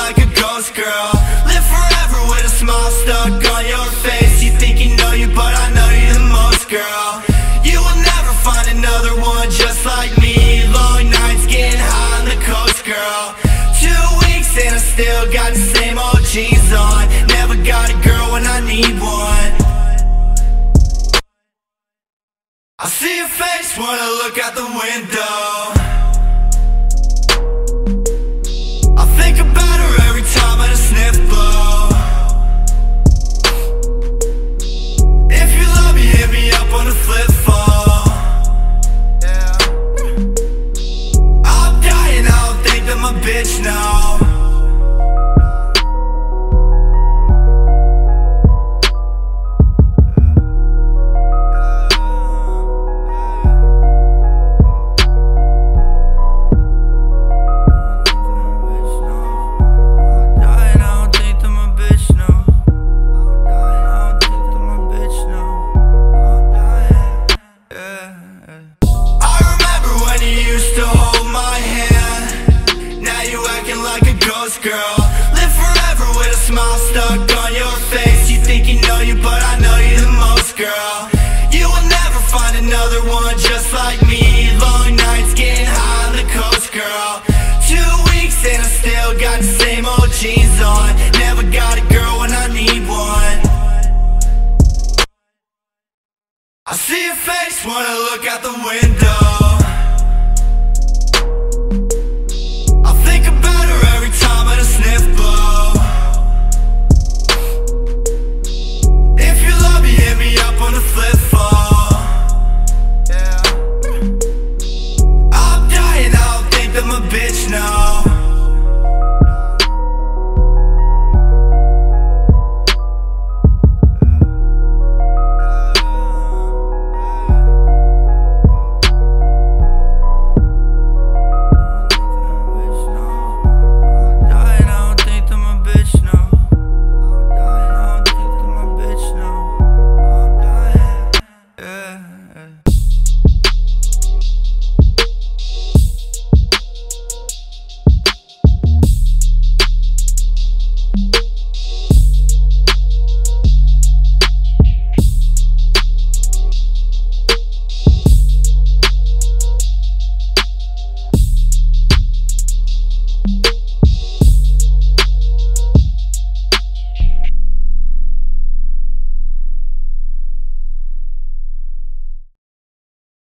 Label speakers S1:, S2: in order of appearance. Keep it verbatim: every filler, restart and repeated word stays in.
S1: like a ghost, girl. Live forever with a smile stuck on your face. You think you know you, but I know you the most, girl. You will never find another one just like me. Long nights getting high on the coast, girl. Two weeks and I still got the same old jeans on. Never got a girl when I need one. I see your face when I look out the window. I think about her every time I just sniff blow. If you love me, hit me up on the flip phone. Yeah. I'm dying, I don't think that my bitch know. Girl, live forever with a smile stuck on your face. You think you know you, but I know you the most, girl.